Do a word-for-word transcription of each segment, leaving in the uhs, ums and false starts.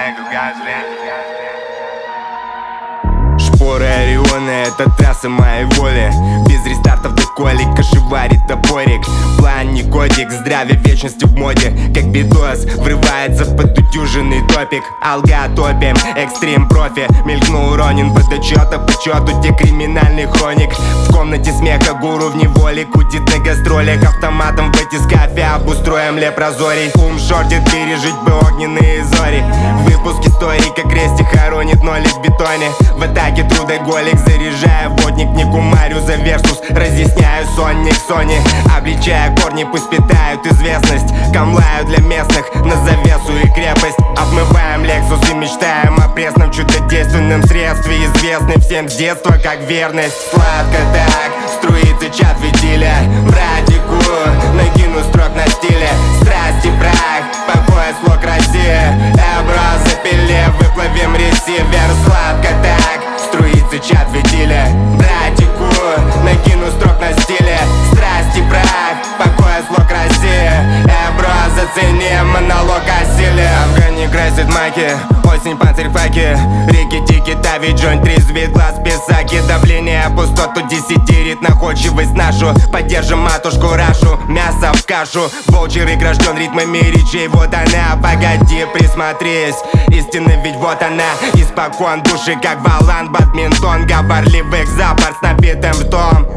Шпоры Ориона — это трасса моей воли. Без рестартов до колик, кошеварит топорик. План не кодик, здравие вечности в моде. Как битос врывается под утюженный топик. Алга топим, экстрим профи. Мелькнул Ронин под отчета, почету те криминальный хроник. В комнате смеха гуру в неволе кутит на гастролях. Автоматом в батискафе обустроим лепрозорий. Ум шортит, пережить бы огненные зори. Выпуск истории, как крестик хоронит ноли в бетоне. В атаке трудоголик, заряжая водник, не кумарю за версус. Разъясняю сонник Сони, обличая корни, пусть питают известность. Камлаю для местных на завесу и крепость. Обмываем Лексус и мечтаем о пресном чудодейственном средстве, известный всем с детства как верность. Сладко так струится чат ветиля. Братику накину строк на стиле. Страсти прах, по пояс лок Россия. Эбро запиле, выплавим ресивер. Сладко так струится чат ветиля. Братику накину строк на стиле. Страсти прах, по пояс лок Россия. Эбро зацени монолог о силе. Афгане красит маки, осень панцирь факи. Реки тики тави, джойнт трезвит глаз писаки. Давление пустоту десятерит, находчивость нашу. Поддержим матушку Рашу, мясо в кашу. Волчий рык рожден ритмами речей. Вот она, погоди, присмотрись. Истина ведь вот она, испокон души как валан, бадминтон. Говорливых запад с набитым ртом.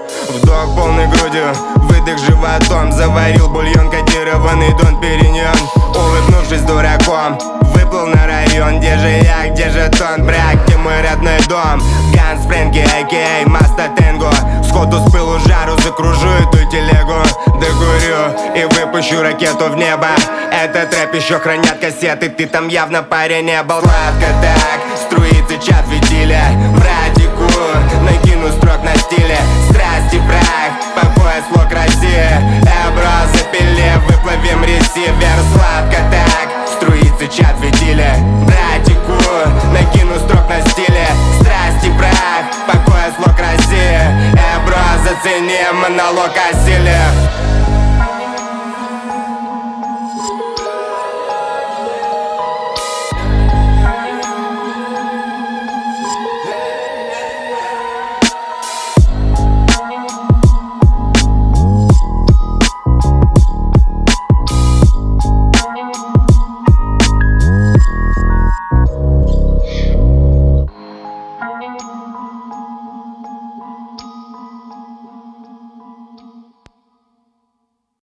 Вдох полной грудью, выдох животом. Заварил бульон, кодированный Дон Периньон. Улыбнувшись дураком, выплыл на район. Где же я, где же тон брак, где мой родной дом? Ганс Фрэнки, а.к.а. Маста Тенго. Сходу с пылу жару закружу эту телегу. Докурю и выпущу ракету в небо. Этот рэп еще хранят кассеты, ты там явно парень не был. Сладко так струится чат ветиля. Братику накину строк на стиле. Страсти прах, по пояс лок Россия. Эбро запиле, выплавим ресивер. Сладко так струится чат ветиля. Братику накину строк на стиле. Страсти прах, по пояс лок Россия. Эбро зацени монолог о силе.